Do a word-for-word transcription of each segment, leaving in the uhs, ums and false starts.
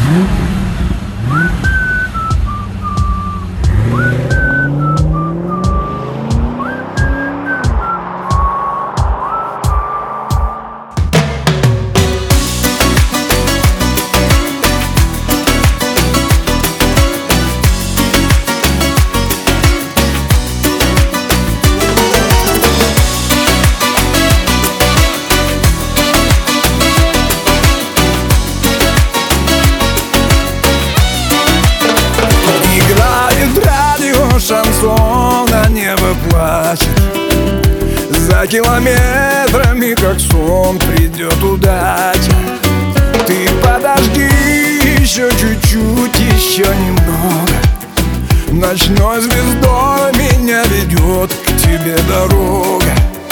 Шансон, а небо плачет. За километрами, как сон, придет удача. Ты подожди еще чуть-чуть, еще немного. Ночной звездой меня ведет к тебе дорога.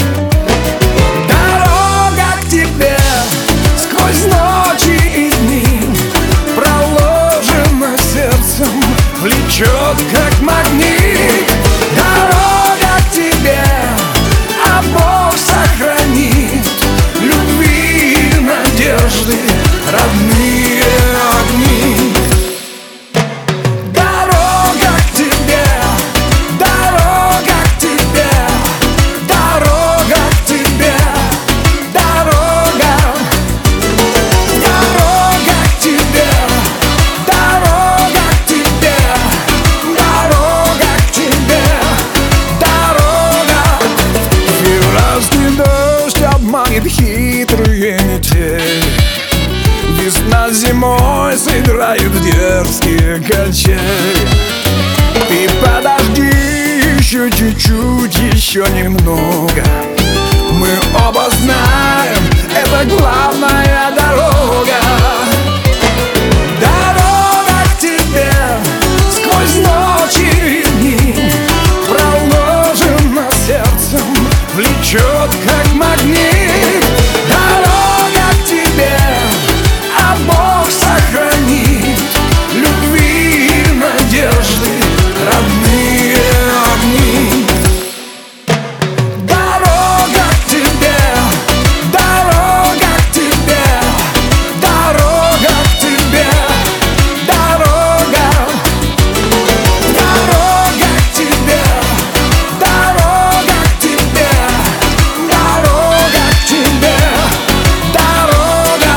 Дорога к тебе сквозь ночи и дни проложена сердцем, влечет как магнит. Дорога к тебе, а Бог сохранит любви и надежды, родные огни. Дорога к тебе, дорога к тебе, дорога к тебе, дорога. Дорога к тебе, дорога к тебе, дорога к тебе, дорога. Февральский дождь обманет хитрые метели. Весна с зимой сыграют в дерзкие качели. Ты подожди еще чуть-чуть, еще немного. Мы оба знаем, это главная дорога. Дорога к тебе сквозь ночи и дни проложена сердцем, влечет как магнит. Дорога к тебе, а Бог сохранит любви и надежды, родные огни. Дорога к тебе, дорога к тебе, дорога к тебе, дорога. Дорога к тебе, дорога к тебе, дорога к тебе, дорога.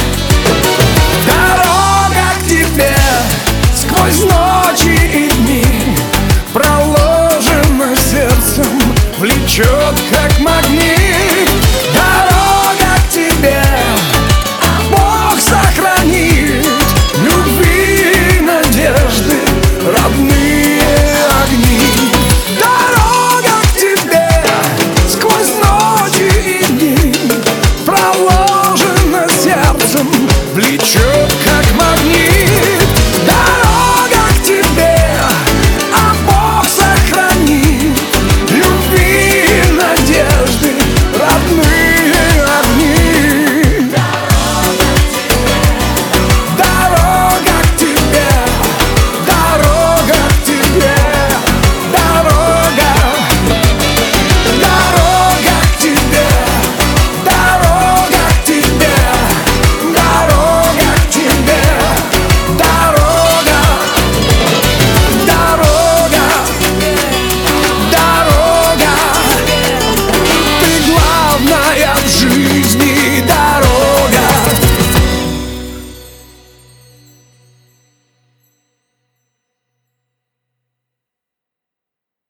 Дорога к тебе сквозь ночи и дни проложена сердцем, влечет как магнит. Дорога к тебе, а Бог сохранит любви и надежды, родные огни. Дорога к тебе сквозь ночи и дни проложена сердцем, влечет